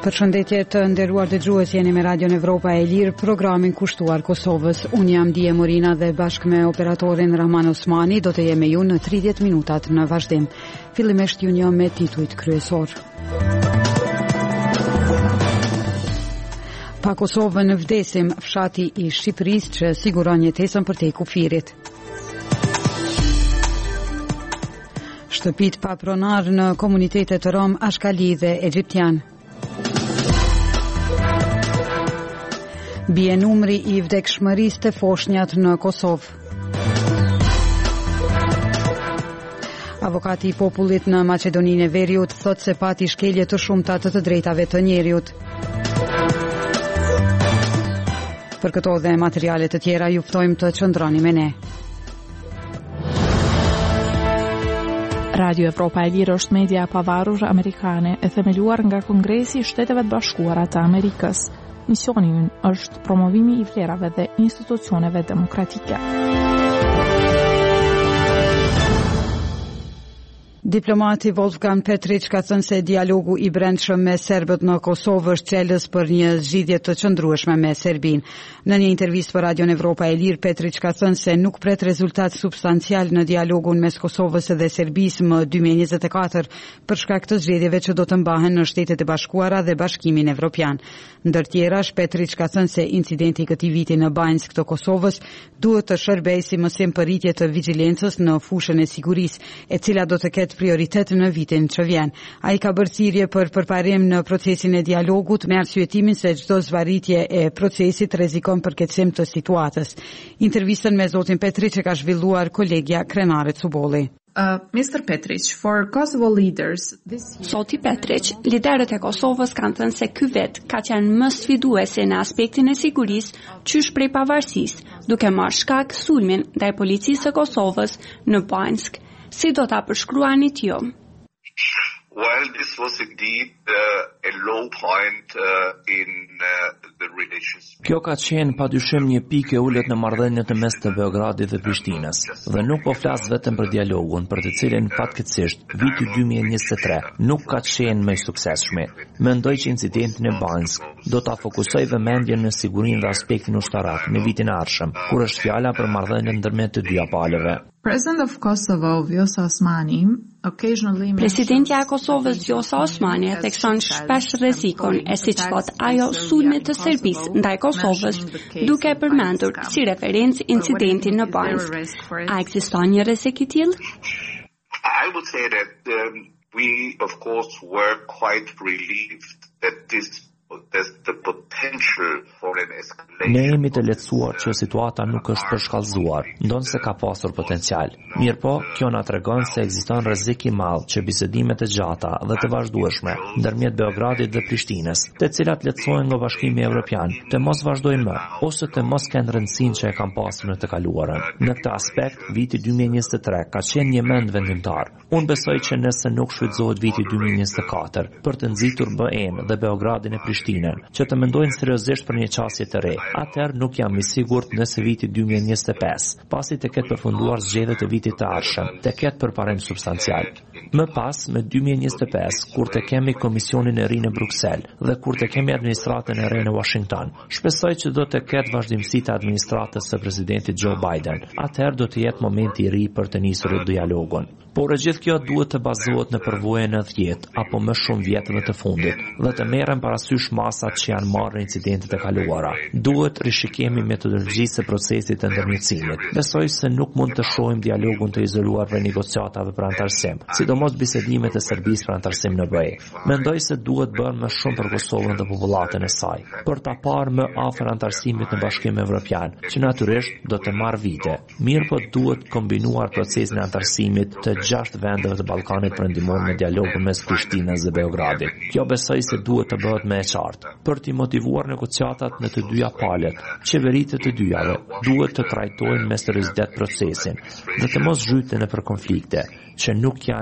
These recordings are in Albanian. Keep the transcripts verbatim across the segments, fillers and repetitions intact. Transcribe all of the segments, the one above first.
Përshëndetje të nderuar dëgjues, jeni me Radion Evropa e Lirë, programin kushtuar Kosovës. Unë jam Dije Morina dhe bashkë me operatorin Rahman Osmani do të jemi ju në tridhjetë minutat në vazhdim. Fillimisht ju një me titujt kryesor. Pa Kosovën në vdesim, fshati i Shqipërisë që siguron jetesën për te kufirit. Shtëpit pa pronar në komunitetet rom, ashkali dhe egjiptian. Bie numri i vdekshmërisë të foshnjat në Kosovë. Avokati i popullit në Maqedoninë e Veriut thot se pati shkelje të shumta të të drejtave të njeriut. Për këto dhe materiale të tjera ju ftojmë të qëndroni me ne. Radio Evropa e Lirë është media e pavarur amerikane e themeluar nga Kongresi i Shteteve të Bashkuara të Amerikës. Misioni ynë është promovimi i vlerave dhe institucioneve demokratike. Diplomati Wolfgang Petrić ka thënë se dialogu i brendshëm me serbët në Kosovë është çelës për një zgjidhje të qëndrueshme me Serbinë. Në një intervistë për Radion Evropa e Lirë, Petrić ka thënë se nuk pret rezultat substancial në dialogun mes Kosovës dhe Serbisë më dy mijë e njëzet e katër për shkak të zgjedhjeve që do të mbahen në Shtetet e Bashkuara dhe Bashkimin Evropian. Ndër tjerash, Petrić ka thënë se incidenti i këtij viti në Banjsk të Kosovës duhet të shërbejë si mësim për rritje të vigjilencës në fushën e sigurisë, e cila do të ketë prioritet në vitin që vjen. Ai ka bërë thirrje për përparim në procesin e dialogut me arsyetimin se çdo zvarritje e procesit rrezikon përkeqësim të situatës. Intervistën me zotin Petrić e ka zhvilluar kolegja Krenare Cubolli. Uh, mister Petrić, for Kosovo leaders, this... Zoti Petrić, liderët e Kosovës kanë thënë se ky vit ka qenë më sfiduese në aspektin e sigurisë, qysh prej pavarësisë, duke marrë shkak sulmin ndaj policisë së Kosovës në Banjsk. Si do ta përshkruani t'ju? Well, this was indeed uh, a low point uh, in uh, the relations. Kjo ka qenë padyshim një pikë e ulët në marrëdhëniet e mes të Beogradit dhe Prishtinës. Dhe nuk po flas vetëm për dialogun, për të cilin fatkeqësisht viti dy mijë e njëzet e tre nuk ka qenë më i suksesshëm. Mendoj që incidentin e Banjsk do ta fokusoj vëmendjen në sigurinë dhe aspektin ushtarak në vitin e ardhshëm, kur është fjala për marrëdhënien ndërmjet të dy palëve. President of Kosovo, Vjosa Osmani, occasionally... Presidentja e Kosovës, Vjosa Osmani, thekson shpesh rrezikun e siç thot ajo sulmit të Serbisë ndaj Kosovës, duke përmendur si referencë incidentin në Banjsk. A ekziston një rrezik i tillë? I would say that um, we, of course, were quite relieved that this there's the potential for an escalation. Ne jemi të lehtësuar që situata nuk është përshkallëzuar, ndonse ka pasur potencial. Mirëpo, kjo na tregon se ekziston rrezik i madh që bisedimet e gjata dhe të vazhdueshme ndërmjet Beogradit dhe Prishtinës, të cilat lehtësohen nga Bashkimi Evropian, të mos vazhdojnë më, ose të mos kenë rëndësinë që e kanë pasur në të kaluarën. Në këtë aspekt, viti dy mijë e njëzet e tre ka qenë një mend vendimtar. Unë besoj që nëse nuk shfrytëzohet viti dy mijë e njëzet e katër për të nxitur B E-n dhe Beogradin e Prishtinën, që të mendojnë seriozisht për një qasje të re, atëherë nuk jam i sigurt nëse viti dy mijë e njëzet e pesë, pasi të ketë përfunduar zgjedhjet e vitit të ardhshëm, të ketë përparim substancial. Më pas, me dy mijë e njëzet e pesë, kur të kemi komisionin e ri në Bruksel dhe kur të kemi administratën e re në Washington, shpresoj që do të ketë vazhdimsi të administratës së presidentit Joe Biden. Atëherë do të jetë momenti i ri për të nisur dialogun. Por e gjithë kjo duhet të bazohet në përvojën e dhjetë apo më shumë vjetëve të fundit dhe të merren parasysh masat që janë marrë në incidentet e kaluara. Duhet rishikimi metodologjisë së procesit të ndërmjetësimit. Besoj se nuk mund të shohim dialogun të izoluar për negociatave për antarësim, sidomos bisedimet e Serbisë për antarësim në B E. Mendoj se duhet bërë më shumë për Kosovën dhe popullatën e saj, për ta parë më afër antarësimit në Bashkimin Evropian, që natyrisht do të marrë vite. Mirë po duhet kombinuar procesin e antarësimit të gjashtë vendeve të Ballkanit për ndihmon në dialogun mes Prishtinës dhe Beogradit. Kjo besoj se duhet të bëhet më e qartë. Për të motivuar negociatat në të dyja palët, qeveritë të dyjave duhet të trajtojnë me seriozitetë procesin dhe të mos zhyten nëpër konflikte që nuk janë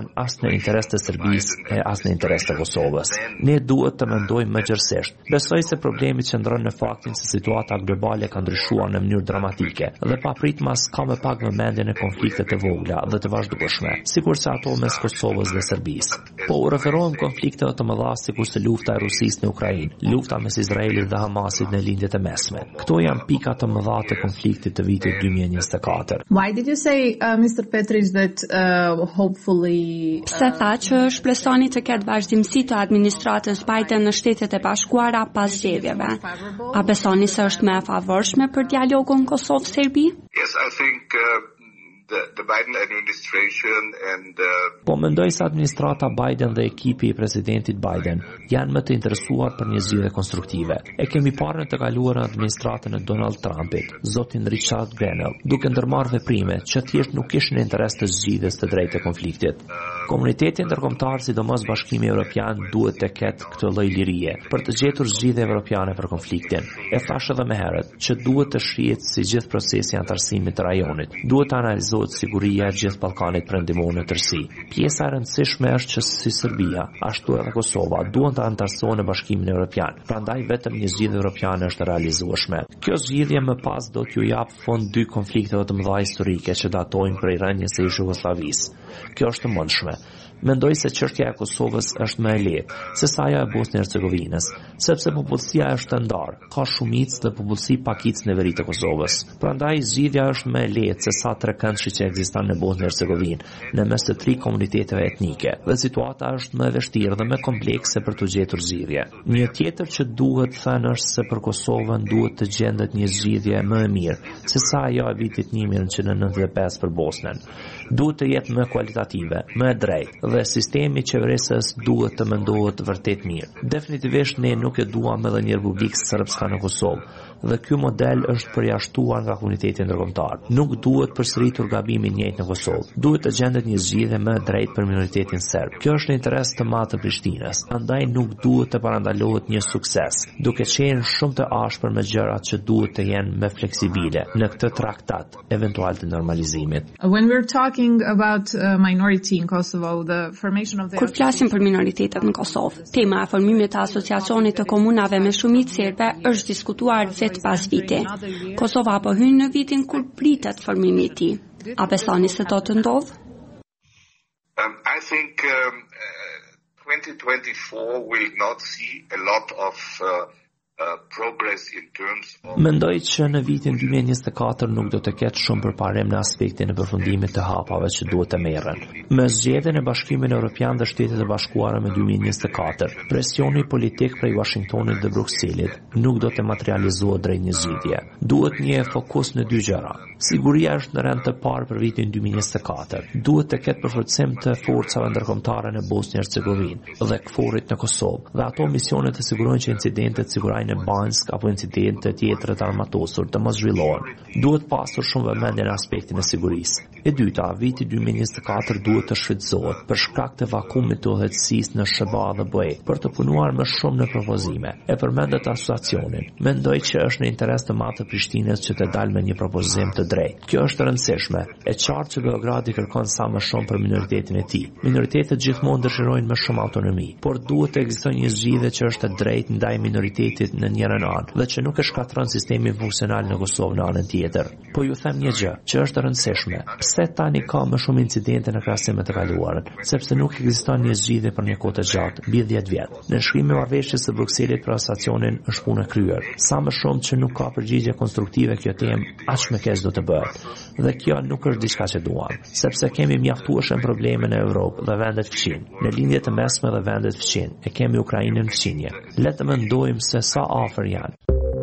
as në interes të Serbisë e as në interes të Kosovës. Ne duhet të mendojmë më gjërësisht. Besoj se problemi qëndron në faktin se situata globale ka ndryshuar në mënyrë dramatike dhe papritmas ka më pak vëmendjen e konflikte të vogla dhe të vazhdueshme, sikurse ato mes Kosovës dhe Serbisë. Po u referohem konflikteve të mëdha sikurse lufta e Rusisë në Ukrainë, lufta mes Izraelit dhe Hamasit në lindjet e mesme. Këto janë pika të mëdha të konfliktit të vitit dy mijë e njëzet e katër. Why did you say, uh, mister Petric, that uh, hopefully... Pse tha që shpresoni të ketë vazhdimsi të administratës Biden në Shtetet e Bashkuara pas zgjedhjeve? A besoni se është më e favorshme për dialogun Kosovë-Serbi? Yes, I think uh, the, the Biden administration and... Uh... Po mendoj se administrata Biden dhe ekipi i presidentit Biden janë më të interesuar për një zgjidhje konstruktive. E kemi parë në të kaluarën administratën e Donald Trumpit, zotin Richard Grenell, duke ndërmarrë veprime që thjesht nuk kishin interes të zgjidhjes të drejtë të konfliktit. Komuniteti ndërkombëtar, sidomos Bashkimi Evropian, duhet të ketë këtë lloj lirie për të gjetur zgjidhje evropiane për konfliktin. E thash edhe më herët që duhet të shihet si gjithë procesi i antarësimit të rajonit. Duhet të analizohet siguria e gjithë Ballkanit perëndimor në tërësi. Pjesa e rëndësishme është që si Serbia, ashtu edhe Kosova, duhen të antarësohen në Bashkimin Evropian. Prandaj vetëm një zgjidhje evropiane është realizueshme. Kjo zgjidhje më pas do t'ju jap fond dy konflikteve të mëdha historike që datojnë prej rënies së Jugosllavisë. Kjo është e mundshme. Mendoj se çështja e Kosovës është më e lehtë se sa ajo e Bosnjë-Hercegovinës, sepse popullsia është e ndarë, ka shumicë dhe popullsi pakicë në veri të Kosovës. Prandaj zgjidhja është më e lehtë se sa trekëndshi që ekziston në Bosnjë-Hercegovinë, në mes të tri komuniteteve etnike. Dhe situata është më e vështirë dhe më komplekse për të gjetur zgjidhje. Një tjetër që duhet thënë është se për Kosovën duhet të gjendet një zgjidhje më e mirë se sa ajo e vitit një mijë nëntëqind e nëntëdhjetë e pesë për Bosnën. Duhet të jetë më kualitative, më e drejtë dhe sistemi qeverisës duhet të mendohet vërtet mirë. Definitivisht ne nuk e duam edhe një republikë srpska në Kosovë dhe ky model është përjashtuar nga komuniteti ndërkombëtar. Nuk duhet përsëritur gabimi i njëjtë në Kosovë. Duhet të gjendet një zgjidhje më e drejtë për minoritetin serb. Kjo është në interes të madh të Prishtinës. Andaj nuk duhet të parandalohet një sukses, duke qenë shumë të ashpër me gjërat që duhet të jenë më fleksibile në këtë traktat eventual të normalizimit. When we're talking about uh, minority in Kosovo, the formation of the... Kur flasim për minoritetet në Kosovë, tema e formimit të asociacionit të komunave me shumicë serbe është diskutuar vetë pas vite. Kosova po hyn në vitin kur pritet formimi i tij. A besoni se do të ndodhë? Um, I think um, uh, twenty twenty-four will not see a lot of uh, uh, progress in terms of... Mendoj që në vitin dy mijë e njëzet e katër nuk do të ketë shumë përparim në aspektin e përfundimit të hapave që duhet të merren. Me zgjedhjen e Bashkimit Evropian dhe Shtetet e Bashkuara me dy mijë e njëzet e katër, presioni politik prej Washingtonit dhe Brukselit nuk do të materializohet drejt një zgjidhje. Duhet një fokus në dy gjëra. Siguria është në rend të parë për vitin dy mijë e njëzet e katër. Duhet të ketë përforcim të forcave ndërkombëtare në Bosnjë-Hercegovinë dhe KFOR-it në Kosovë, dhe ato misionet të sigurojnë që incidentet sigurajnë në Bansk apo incidentet tjetër të armatosur të mos zhvillohen. Duhet pasur shumë vëmendje në aspektin e sigurisë. E dyta, viti dy mijë e njëzet e katër duhet të shfrytëzohet për shkak të vakumit të udhëheqësisë në S B A dhe B E për të punuar më shumë në propozime. E përmendet asociacionin. Mendoj që është në interes të madh të Prishtinës që të dalë me një propozim të drejtë. Kjo është e rëndësishme. E qartë që Beogradi kërkon sa më shumë për minoritetin e tij. Minoritetet gjithmonë dëshirojnë më shumë autonomi, por duhet të ekzistojë një zgjidhje që është e drejtë ndaj minoritetit në njërin anë dhe që nuk e shkatërron sistemin funksional në Kosovë në anën tjetër. Po ju them një gjë që është e rëndësishme. Pse tani ka më shumë incidente në krahasim me të kaluarën? Sepse nuk ekziston një zgjidhje për një kohë të gjatë, mbi dhjetë vjet. Në shkrimin e marrëveshjes së Brukselit për asociacionin është punë e kryer. Sa më shumë që nuk ka përgjigje konstruktive kjo temë, aq më keq do të bëhet. Dhe kjo nuk është diçka që duam, sepse kemi mjaftueshëm probleme në Evropë dhe vendet fqin. Në lindjet e mesme dhe vendet fqin, e kemi Ukrainën fqinje. Le të mendojmë se sa afër janë.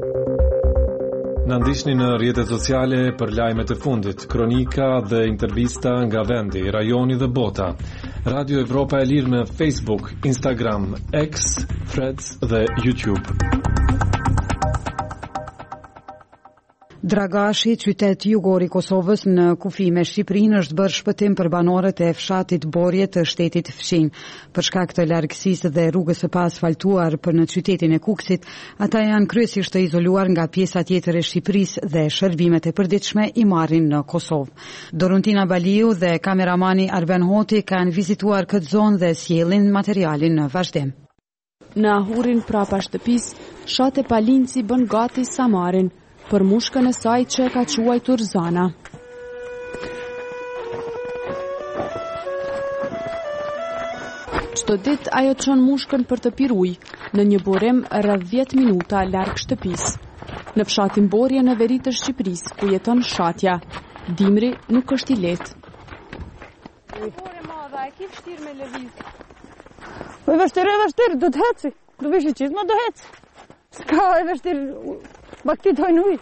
Na ndiqni në rrjetet sociale për lajmet e fundit, kronika dhe intervista nga vendi, rajoni dhe bota. Radio Evropa e Lirë në Facebook, Instagram, X, Threads dhe YouTube. Dragashi, qytet jugor i Kosovës në kufi me Shqipërinë, është bërë shpëtim për banorët e fshatit Borje të shtetit Fqin. Për shkak të largësisë dhe rrugës së paasfaltuar për në qytetin e Kukësit, ata janë kryesisht të izoluar nga pjesa tjetër e Shqipërisë dhe shërbimet e përditshme i marrin në Kosovë. Doruntina Baliu dhe kameramani Arben Hoti kanë vizituar këtë zonë dhe sjellin materialin në vazhdim. Në ahurin prapa shtëpisë, Shate Palinci bën gati samarin për mushkën e saj që e ka quajtur Zana. Çdo ditë ajo çon mushkën për të pirë ujë në një burim rreth dhjetë minuta larg shtëpisë. Në fshatin Borje në veri të Shqipërisë, ku jeton Shatja, dimri nuk është i lehtë. Borje madhe, e ke vështirë me lëviz? Po e vështirë, e vështirë, do të heci. Do vish i qitë, ma do heci. Ska e vështirë, baktit hojnë ujë.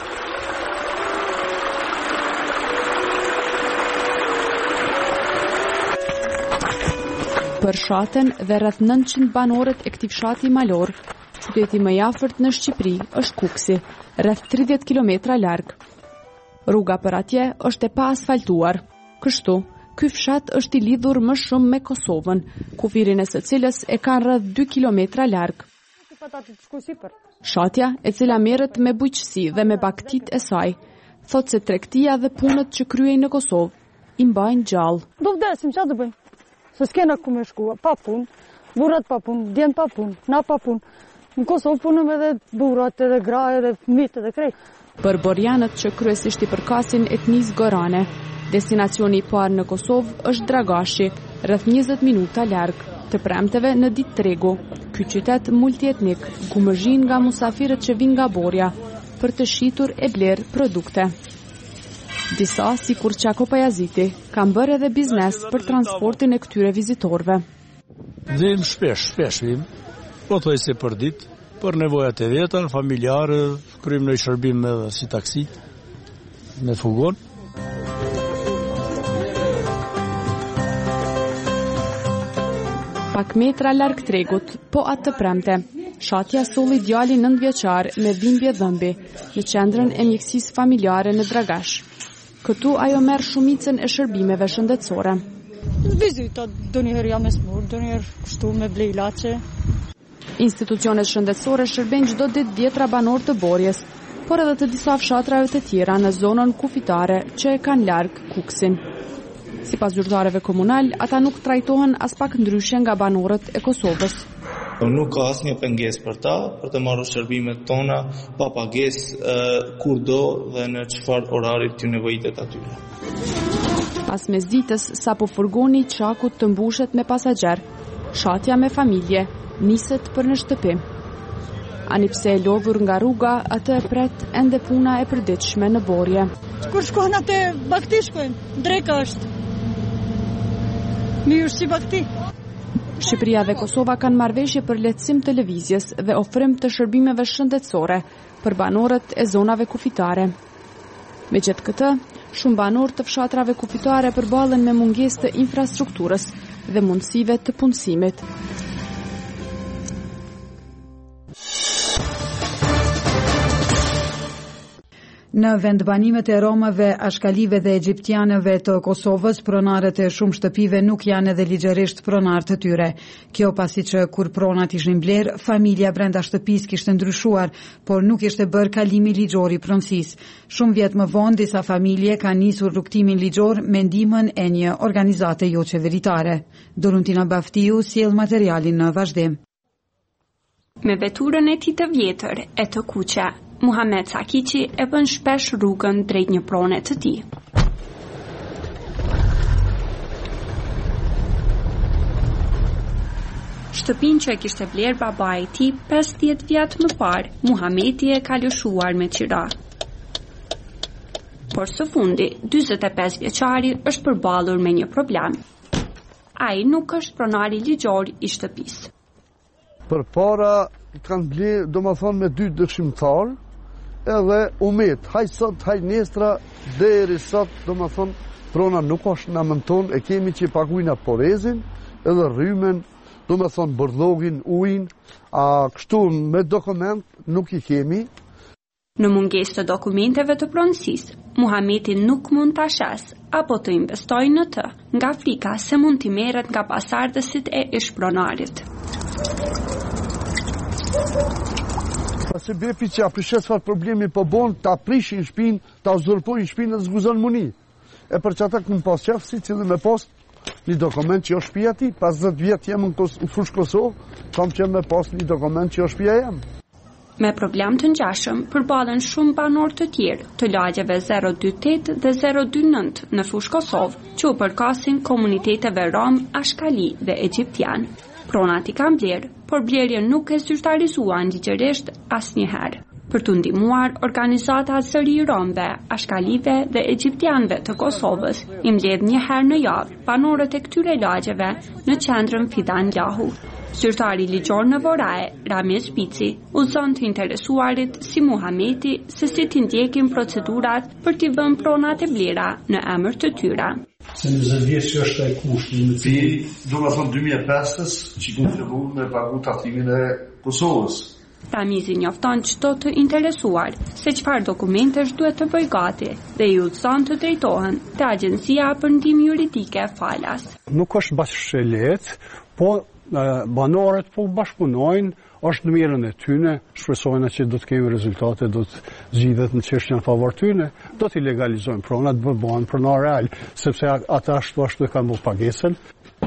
Për Shaten dhe rreth nëntëqind banorët e këtij fshati malor, qyteti më i afërt në Shqipëri është Kuksi, rreth tridhjetë kilometra larg. Rruga për atje është e pa asfaltuar. Kështu, ky fshat është i lidhur më shumë me Kosovën, kufirin e së cilës e ka rreth dy kilometra larg. Shatja, e cila merret me bujqësi dhe me baktit e saj, thot se tregtia dhe punët që kryej në Kosovë i mbajnë gjallë. Do vdesim, çfarë do bëjmë? Se s'kena ku me shku, pa punë, burrat pa punë, djemt pa punë, na pa punë. Në Kosovë punëm edhe burrat, edhe gra, edhe fëmijët, edhe krejt. Për borjanët që kryesisht i përkasin etnisë gorane, destinacioni i parë në Kosovë është Dragashi, rreth njëzet minuta larg, të premteve në ditë tregu. Ky qytet multietnik, ku mërzhin nga musafirët që vinë nga Borja për të shitur e blerë produkte. Disa, si kur Qako Pajaziti, kanë bërë edhe biznes për transportin e këtyre vizitorëve. Vim shpesh, shpesh vim, po thoj se për ditë, për nevojat e veta, familjare, kryjmë në shërbim edhe si taksi, me fugon. Pak metra larg tregut, po atë të premte, Shatja solli djalin nëntëvjeçar me dhimbje dhëmbi në qendrën e mjekësisë familjare në Dragash. Këtu ajo merr shumicën e shërbimeve shëndetësore. Vizita, donjëherë jam e smur, donjëherë kështu me ble ilaçe. Institucionet shëndetësore shërbejnë çdo ditë dhjetra banor të Borjes, por edhe të disa fshatrave të tjera në zonën kufitare që e kanë larg Kuksin. Sipas zyrtarëve komunal, ata nuk trajtohen as pak ndryshe nga banorët e Kosovës. Nuk ka asnjë pengesë për ta, për të marrë shërbimet tona pa pagesë kurdo dhe në çfarë orari t'ju nevojitet atyre. Pas mesditës, sapo furgoni Qakut të mbushet me pasager, Shatja me familje niset për në shtëpi. Ani pse e lodhur nga rruga, atë e pret ende puna e përditshme në Borje. Kur shkojnë atë bakti shkojnë, dreka është. Mi është si bakti. Shqipëria dhe Kosova kanë marrëveshje për lehtësim të lëvizjes dhe ofrim të shërbimeve shëndetësore për banorët e zonave kufitare. Megjithë këtë, shumë banorë të fshatrave kufitare përballen me mungesë të infrastrukturës dhe mundësive të punësimit. Në vendbanimet e romave, ashkalive dhe egjiptianëve të Kosovës, pronarët e shumë shtëpive nuk janë edhe ligjërisht pronar të tyre. Kjo pasi që kur pronat ishin blerë, familja brenda shtëpisë kishte ndryshuar, por nuk ishte bërë kalimi ligjor i pronësisë. Shumë vjet më vonë, disa familje kanë nisur rrugtimin ligjor me ndihmën e një organizate jo qeveritare. Doruntina Baftiu sjell materialin në vazhdim. Me veturën e tij të vjetër e të kuqe, Muhamet Sakiqi e bën shpesh rrugën drejt një prone të tij. Shtëpinë që e kishte bler babai i tij pesëdhjetë vjet më parë, Muhameti e ka lëshuar me qira. Por së fundi, dyzet e pesë vjeçari është përballur me një problem. Ai nuk është pronari ligjor i shtëpisë. Për para kanë blerë, do më thonë, me dy dëshimtar, edhe umet, haj sot, haj nestra, deri sot, do më thonë, prona nuk është në mënton, e kemi që paguina porezin, edhe rrymen, do më thonë, bërlogin, ujin, a kështu me dokument nuk i kemi. Në mungesë të dokumenteve të pronësisë, Muhameti nuk mund ta shes apo të investojë në të, nga frika se mund t'i merret nga pasardhësit e ish-pronarit. Pasi bepi që aprishet çfarë problemi po bon, ta prishin shpinë, ta uzurpojnë shpinë dhe zguzon muni. E për që ata këmë pas qefë, si cilë me pas një dokument që o shpia ti, pas dhjetë vjetë jem në fush Kosovë, kam që me pas një dokument që o shpia jem. Me problem të ngjashëm përbalen shumë banor të tjerë të lagjeve zero dy tetë dhe zero dy nëntë në fush Kosovë, që u përkasin komuniteteve rom, ashkali dhe egjiptian. Pronat i kanë blerë, por blerja nuk e zyrtarizuan ligjërisht asnjëherë. Për të ndihmuar organizata zëri romëve, ashkalive dhe egjiptianëve të Kosovës, i mbledh një herë në javë banorët e këtyre lagjeve në qendrën Fidan Lahu. Zyrtari ligjor në Voraje, Ramiz Bici, udhëzon të interesuarit si Muhameti se si t'i ndjekin procedurat për t'i vënë pronat e blera në emër të tyre. Se njëzet vjetë që është e kushti në ti, do më thonë dy mijë e pesë që kënë fillu me pagu tatimin e Kosovës. Ramizi njofton çdo të interesuar se çfarë dokumentesh duhet të bëjë gati dhe i udhëzon të drejtohen te Agjencia për Ndihmë Juridike Falas. Nuk është bashkë lehtë, po banorët po bashkëpunojnë, është në mirën e tyne, shpresojnë që do të kemi rezultate, do të zgjidhet në çështjen në favor tyne, do të legalizojnë pronat, do bëhen pronar real, sepse ata ashtu ashtu kanë bërë pagesën.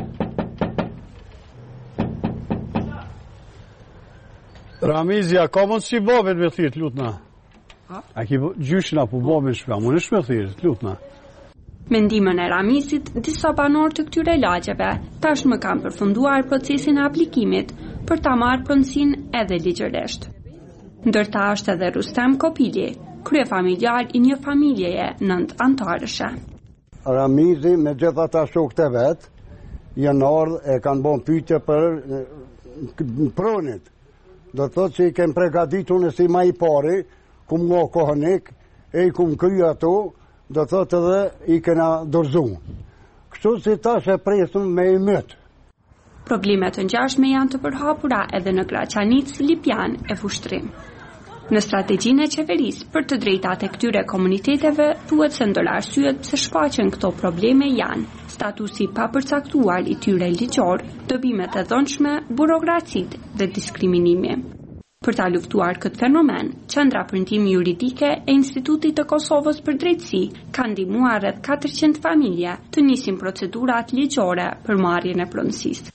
Ramizja, ka mund si babet me thirë, lutna? A ki gjyshin apo babet shpja, mund është me thirë, lutna? Me ndihmën e Ramizit, disa banor të këtyre lagjeve tashmë kanë përfunduar procesin e aplikimit për ta marrë pronësinë edhe ligjërisht. Ndërta është edhe Rustem Kopili, kryefamiljar i një familjeje nënt antarëshe. Ramizi me gjitha ata shokët e vet, janë ardhur e kanë bën pyetje për pronit. Do të thotë që i kem pregaditur në si ma i pari, kum nga kohanik, e i kum kry ato, do të thotë edhe i kena dorëzu. Kështu si tash e presëm me i mëtë. Problemet të ngjashme janë të përhapura edhe në Graçanic, Lipjan e Fushtrim. Në strategjinë e qeverisë për të drejtat e këtyre komuniteteve, thuhet se ndër arsyet pse shfaqen këto probleme janë statusi i papërcaktuar i tyre ligjor, dobimet e dhunshme, burokracitë dhe diskriminimi. Për ta luftuar këtë fenomen, Qendra për Ndihmë Juridike e Institutit të Kosovës për Drejtësi ka ndihmuar rreth katërqind familje të nisin procedurat ligjore për marrjen e pronësisë.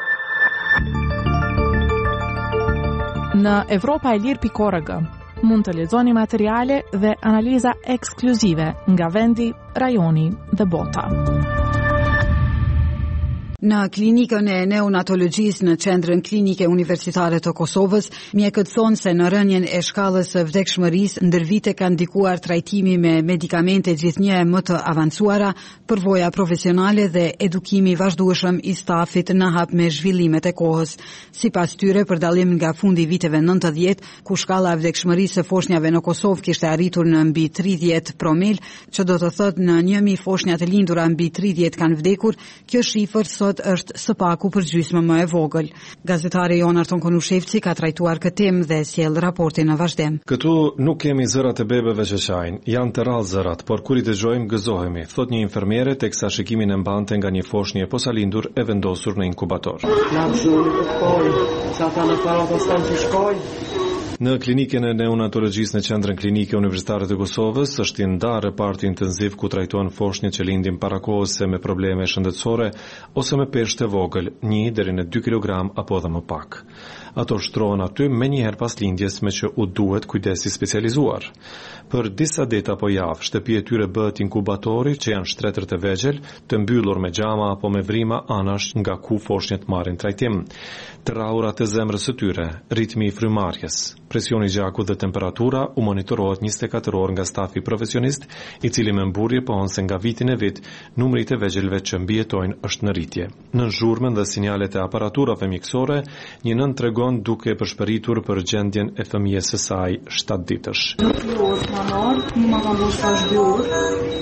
Në Evropa e Lirë pikë org mund të lexoni materiale dhe analiza ekskluzive nga vendi, rajoni dhe bota. Në klinikën e neonatologjisë në Qendrën Klinike Universitare të Kosovës, mjekët thonë se në rënien e shkallës së vdekshmërisë ndër vite ka ndikuar trajtimi me medikamente gjithnjë më të avancuara, përvoja profesionale dhe edukimi vazhdueshëm i stafit në hap me zhvillimet e kohës. Sipas tyre, për dallim nga fundi viteve nëntëdhjetë, ku shkalla e vdekshmërisë së foshnjave në Kosovë kishte arritur në mbi tridhjetë promil, që do të thotë në një mijë foshnja të lindura mbi tridhjetë kanë vdekur, kjo shifër sot është së paku për gjysmë më e vogël. Gazetari Jon Arton Konushevci ka trajtuar këtë temë dhe sjell raportin në vazhdim. Këtu nuk kemi zërat e bebeve që qajnë, janë të rrallë zërat, por kur i dëgjojmë gëzohemi, thot një infermiere teksa shikimin e mbante nga një foshnjë posalindur e vendosur në inkubator. Në klinikën e neonatologjisë në Qendrën Klinike Universitare të Kosovës është ndarë reparti intenziv ku trajtohen foshnjët që lindin para kohës se me probleme shëndetësore ose me peshë të vogël, një deri në dy kilogram apo edhe më pak. Ato shtrohen aty me njëherë pas lindjes me që u duhet kujdesi specializuar. Për disa ditë apo javë, shtëpia e tyre bëhet inkubatori që janë shtretër të vegjël, të mbyllur me xhama apo me vrima anash nga ku foshnjët marrin trajtim. Traurat e zemrës së tyre, ritmi i frymarrjes, presioni i gjakut dhe temperatura u monitorohet njëzet e katër orë nga stafi profesionist, i cili me mburje pohon se nga vitin e vit numri i të vegjëlve që mbijetojnë është në rritje. Në zhurmën dhe sinjalet e aparaturave mjekësore, një nën tregon duke e përshpëritur për gjendjen e fëmijës së saj shtatë ditësh.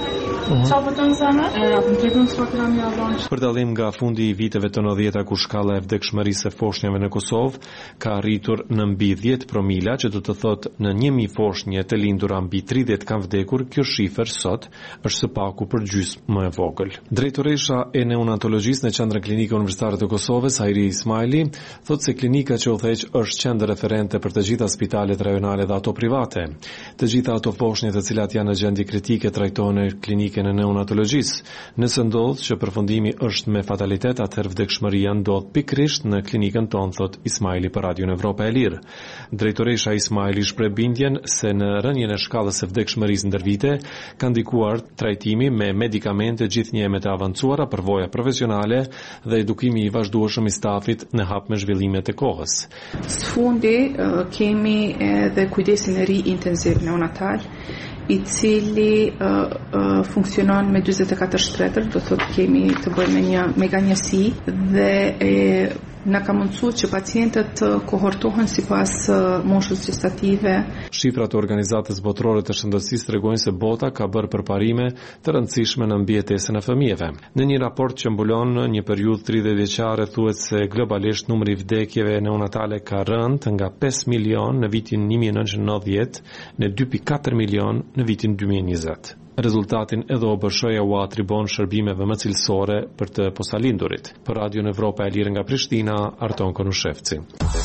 Për dallim nga fundi i viteve të nëntëdhjetë ku shkalla e vdekshmërisë së foshnjave në Kosovë ka arritur në mbi dhjetë promila, që do të thotë në një mijë foshnje të lindura mbi tridhjetë kanë vdekur, kjo shifër sot është së paku për gjysmë më e vogël. Drejtoresha e neonatologjisë në Qendrën Klinike Universitare të Kosovës, Hajri Ismaili, thotë se klinika që udhëheq është qendër referente për të gjitha spitalet rajonale dhe ato private. Të gjitha ato foshnje të cilat janë në gjendje kritike trajtohen në klinikën e neonatologjisë. Nëse ndodh që përfundimi është me fatalitet, atëherë vdekshmëria ndodh pikërisht në klinikën tonë, thot Ismaili për Radion Evropa e Lirë. Drejtoresha Ismaili shpreh bindjen se në rënien e shkallës së vdekshmërisë ndër vite ka ndikuar trajtimi me medikamente gjithnjëme të avancuara, përvoja profesionale dhe edukimi i vazhdueshëm i stafit në hap me zhvillimet e kohës. Së fundi kemi edhe kujdesin e ri intensiv neonatal, i cili uh, uh, funksionon me dyzet e katër shtretër, do thotë kemi të bëjmë me një mega njësi dhe e, na ka mundësuar që pacientët të kohortohen sipas uh, moshës gestative. Shifrat e Organizatës Botërore të Shëndetësisë tregojnë se bota ka bërë përparime të rëndësishme në mbijetesën e fëmijëve. Në një raport që mbulon një periudhë tridhjetë vjeçare thuhet se globalisht numri i vdekjeve neonatale ka rënë nga pesë milion në vitin një mijë e nëntëqind e nëntëdhjetë në dy pikë katër milion në vitin dy mijë e njëzet. Rezultatin edhe O B S H-ja u atribon shërbimeve më cilësore për të posalindurit. Për Radion Evropa e Lirë nga Prishtina, Arton Konushevci.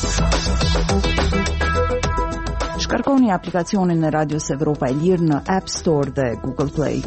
Shkarkoni aplikacionin e Radios Evropa e Lirë në App Store dhe Google Play.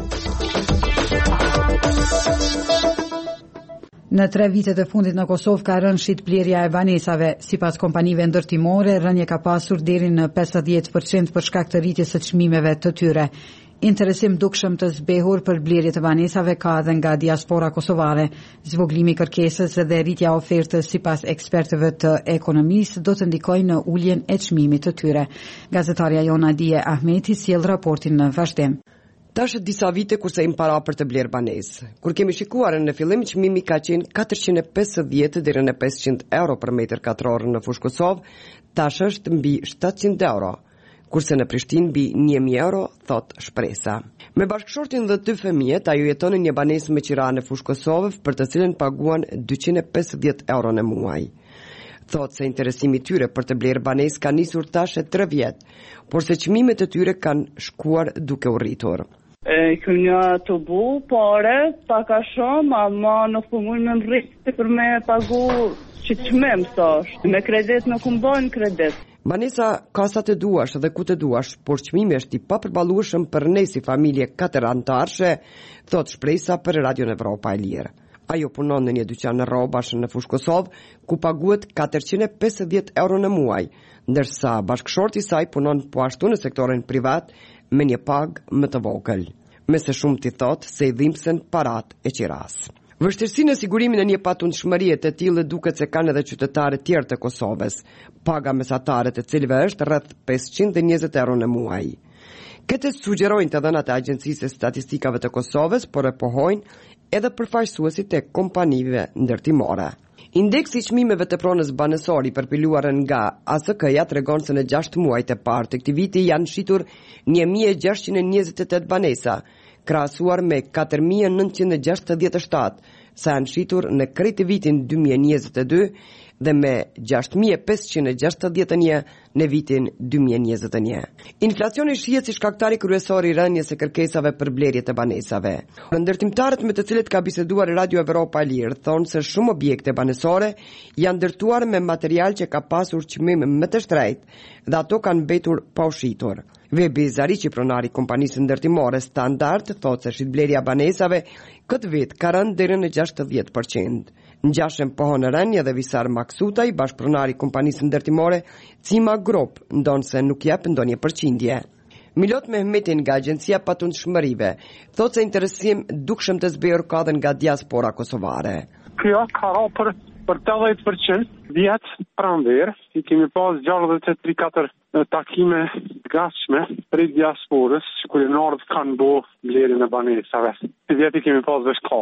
Në tre vitet e fundit në Kosovë ka rënë shitblerja e banesave. Sipas kompanive ndërtimore, rënje ka pasur deri në pesëdhjetë përqind për shkak të rritjes së çmimeve të tyre. Interesim dukshëm të zbehur për blerje të banesave ka edhe nga diaspora kosovare. Zvoglimi i kërkesës dhe rritja e ofertës sipas ekspertëve të ekonomisë do të ndikojnë në uljen e çmimit të tyre. Gazetarja Jona Dije Ahmeti sjell raportin në vazhdim. Tash disa vite kur se im para për të blerë banesë. Kur kemi shikuar në fillim, çmimi ka qenë katërqind e pesëdhjetë deri në pesëqind euro për metër katror në fushë Kosovë, tash është mbi shtatëqind euro. Kurse në Prishtinë mbi një mijë euro, thot shpresa. Me bashkëshortin dhe dy fëmijët, ajo jeton në një banesë me qira në fushë Kosovë, për të cilën paguan dyqind e pesëdhjetë euro në muaj. Thot se interesimi i tyre për të blerë banesë ka nisur tash e tre vjet, por se çmimet e tyre kanë shkuar duke u rritur. E kënja të bu, pare, paka shumë, ama nuk për mund në rritë për me pagu që të qmem sash. Me kredit nuk më bojnë kredit. Banesa ka sa të duash dhe ku të duash, por çmimi është i papërballueshëm për ne si familje katër anëtarshe, thot shpresa për Radion Evropa e Lirë. Ajo punon në një dyqan rrobash në fushë Kosovë, ku paguhet katërqind e pesëdhjetë euro në muaj, ndërsa bashkëshorti i saj punon po ashtu në sektorin privat me një pagë më të vogël. Me së shumti thot se i dhimbsen parat e qiras. Vështirësinë në sigurimin e një patundshmërie të tillë duket se kanë edhe qytetarët tjerë të Kosovës. Paga mesatare të cilëve është rreth pesëqind e njëzet euro në muaj. Këtë sugjerojnë të dhënat e Agjencisë së Statistikave të Kosovës, por e pohojnë edhe përfaqësuesit e kompanive ndërtimore. Indeksi i çmimeve të pronës banesore i përpiluar nga A S K-ja tregon se në gjashtë muajt e parë të këtij viti janë shitur një mijë e gjashtëqind e njëzet e tetë banesa, krahasuar me katër mijë e nëntëqind e gjashtëdhjetë e shtatë, sa janë shitur në krejt vitin dy mijë e njëzet e dy dhe me gjashtë mijë e pesëqind e gjashtëdhjetë e një në vitin dy mijë e njëzet e një. Inflacioni shihet si shkaktari kryesor i rënies së kërkesave për blerje të banesave. Ndërtimtarët me të cilët ka biseduar Radio Evropa e Lirë thonë se shumë objekte banesore janë ndërtuar me material që ka pasur çmim më të shtrenjtë dhe ato kanë mbetur pa ushitur. Vebi Zariqi, pronari i kompanisë ndërtimore Standard, thotë se shitblerja banesave këtë vit ka rënë deri në gjashtëdhjetë përqind. Ngjashëm pohon në rënje dhe Visar Maksutaj, bashkëpronari i kompanisë ndërtimore Cima Group, ndonë se nuk jep ndonjë përqindje. Milot Mehmetin nga Agjencia Patundshmërive thotë se interesim dukshëm të zbehur ka dhe nga diaspora kosovare. Kjo ka hapur për tetëdhjetë përqind vjetë pranverë, i kemi pas gjashtëdhjetë e tre katër takime të gatshme për diasporës, që kurinarët kanë bo blerjen e banesave. Të vjetë i kemi pas vesh katër.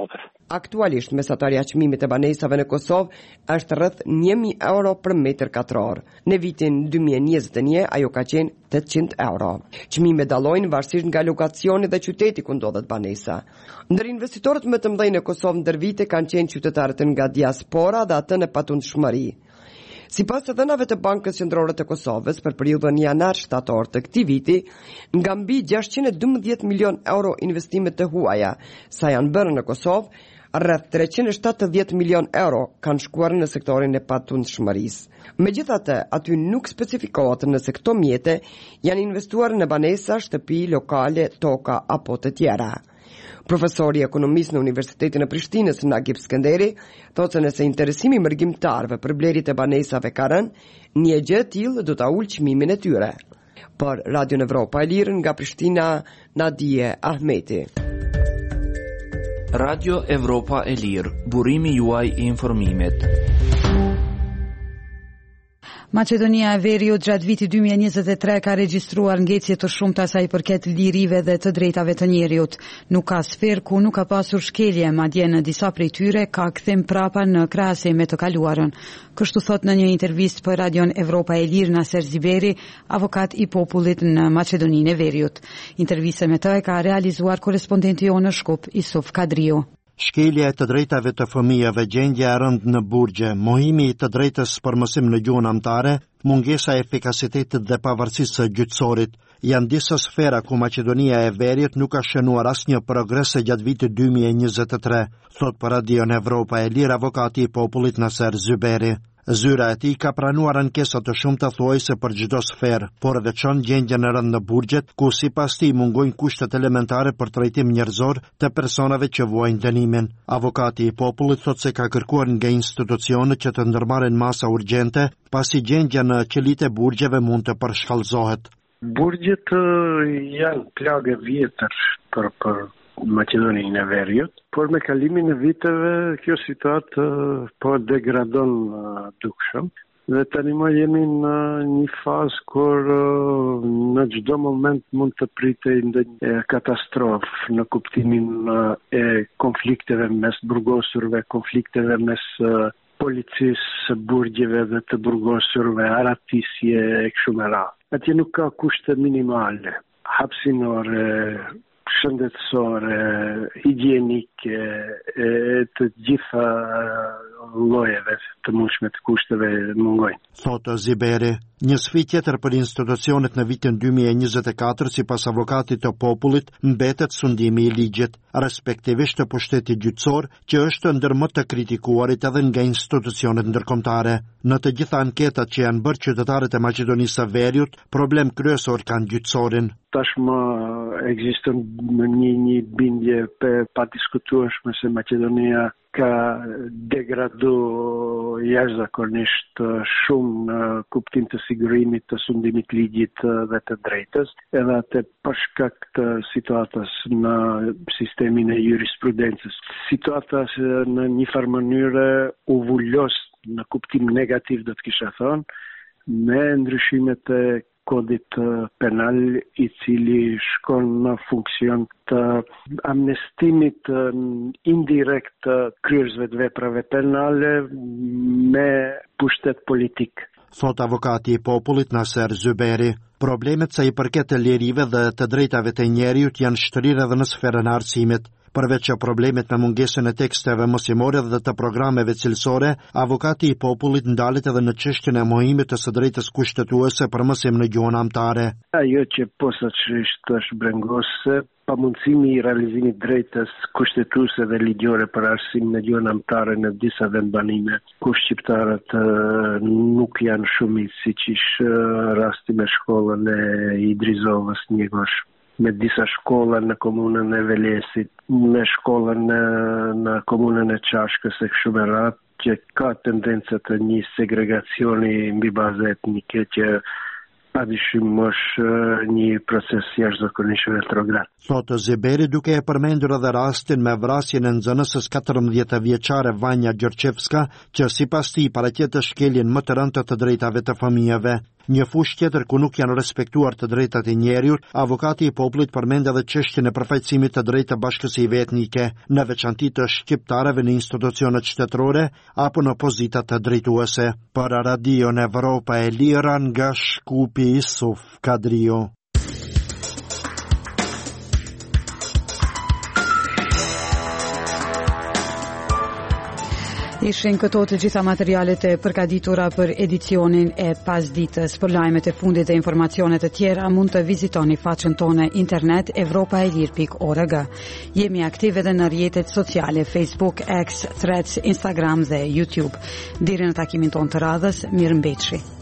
Aktualisht mesatarja çmimit të banesave në Kosovë është rreth një mijë euro për metër katror. Në vitin dy mijë e njëzet e një ajo ka qenë tetëqind euro. Çmimet dallojnë varësisht nga lokacioni dhe qyteti ku ndodhet banesa. Ndër investitorët më të mëdhenj në Kosovë ndër vite kanë qenë qytetarët nga diaspora dhe atë në patundshmëri. Sipas të dhënave të Bankës Qendrore të Kosovës për periudhën janar-shtator të këtij viti, nga mbi gjashtëqind e dymbëdhjetë milion euro investime të huaja sa janë bërë në Kosovë, rreth treqind e shtatëdhjetë milion euro kanë shkuar në sektorin e patundshmërisë. Megjithatë, aty nuk specifikohet nëse këto mjete janë investuar në banesa, shtëpi, lokale, toka apo të tjera. Profesori i ekonomisë në Universitetin e Prishtinës, Nagib Skënderi, thotë se nëse interesimi mërgjimtarëve për blerjet e banesave ka rënë, një gjë e tillë do ta ulë çmimin e tyre. Për Radio Evropa e Lirë nga Prishtina, Nadije Ahmeti. Radio Evropa e Lirë, burimi juaj i informimit. Maqedonia e Veriut gjatë vitit dy mijë e njëzet e tre ka regjistruar ngjecje të shumta sa i përket lirive dhe të drejtave të njeriut. Nuk ka sferë ku nuk ka pasur shkelje, madje në disa prej tyre ka kthim prapa në krahasim me të kaluarën. Kështu thot në një intervistë për Radion Evropa e Lirë Naser Ziberi, avokat i popullit në Maqedoninë e Veriut. Intervistën me të e ka realizuar korespondenti jonë në Shkup, Isuf Kadriu. Shkelja e të drejtave të fëmijëve, gjendja e rëndë në burgje, mohimi i të drejtës për mësim në gjuhën amtare, mungesa e efikasitetit dhe pavarësisë së gjyqësorit, janë disa sfera ku Maqedonia e Veriut nuk ka shënuar asnjë progres gjatë vitit dy mijë e njëzet e tre, thot për Radion Evropa e Lirë avokati i popullit Naser Zyberi. Zyra e tij ka pranuar ankesa të shumta thuajse për çdo sferë, por veçon gjendjen e rëndë në burgjet, ku sipas tij mungojnë kushtet elementare për trajtim njerëzor të personave që vuajnë dënimin. Avokati i popullit thotë se ka kërkuar nga institucionet që të ndërmarrin masa urgjente, pasi gjendja në qelitë e burgjeve mund të përshkallëzohet. Burgjet janë plagë vjetër për për Maqedoninë e Veriut, por me kalimin e viteve kjo situatë po degradon dukshëm. Dhe tani më jemi në një fazë kur në çdo moment mund të pritej ndonjë katastrofë në kuptimin e konflikteve mes burgosurve, konflikteve mes policisë, burgjeve dhe të burgosurve, aratisje e kështu me radhë. Atje nuk ka kushte minimale, hapësinore, shëndetësore, higjienike, e të gjitha llojeve të mundshme të kushteve mungojnë. Thotë Ziberi, një sfidë tjetër për institucionet në vitin dy mijë e njëzet e katër sipas avokatit të popullit mbetet sundimi i ligjit, respektivisht të pushtetit gjyqësor, që është ndër më të kritikuarit edhe nga institucionet ndërkombëtare. Në të gjitha anketat që janë bërë qytetarët e Maqedonisë së Veriut, problem kryesor kanë gjyqësorin. Tashmë ekziston një një bindje pa diskutueshme se Maqedonia ka degradu jashtëzakonisht shumë në kuptim të sigurimit të sundimit ligjit dhe të drejtës, edhe atë për shkak të situatës në sistemin e jurisprudencës. Situata në një farë mënyrë u vullos në kuptim negativ, do të kisha thënë, me ndryshimet e kodit penal i cili shkon në funksion të amnestimit indirekt të kryerësve të veprave penale me pushtet politik. Thot avokati i popullit Naser Zyberi, problemet sa i përket të lirive dhe të drejtave të njeriut janë shtrirë edhe në sferën e arsimit. Përveç që problemet me mungesën e teksteve mësimore dhe të programeve cilësore, avokati i popullit ndalet edhe në çështjen e mohimit të së drejtës kushtetuese për mësim në gjuhën amtare. Ajo që posaçërisht është brengose, pamundësimi i realizimit drejtës kushtetuese dhe ligjore për arsim në gjuhën amtare në disa vendbanime, ku shqiptarët nuk janë shumit, siç ishte rasti me shkollën e Idrizovës Njegosh, me disa shkolla në komunën e Velesit, me shkollën në, në komunën e Çashkës e kështu me radhë, që ka tendencë të një segregacioni mbi bazë etnike që padyshim është një proces jashtëzakonisht retrograd. Thotë Zyberi duke e përmendur edhe rastin me vrasjen e nxënësës katërmbëdhjetë vjeçare Vanja Gjorçevska, që sipas tij paraqet shkeljen më të rëndë të drejtave të fëmijëve. Një fushë tjetër ku nuk janë respektuar të drejtat e njerëzit, avokati i popullit përmend edhe çështjen e përfaqësimit të drejtë të bashkësive etnike, në veçanti të shqiptarëve në institucionet shtetërore apo në pozita të drejtuese. Për Radio Evropa e Lira nga Shkupi Isuf Kadrio. Ishin këto të gjitha materialet e përgatitura për edicionin e pasditës. Për lajmet e fundit dhe informacionet e tjera mund të vizitoni faqen tonë internet evropaelir pikë org. Jemi aktive edhe në rrjetet sociale Facebook, X, Threads, Instagram dhe YouTube. Deri në takimin tonë të radhës, mirëmbëjtje.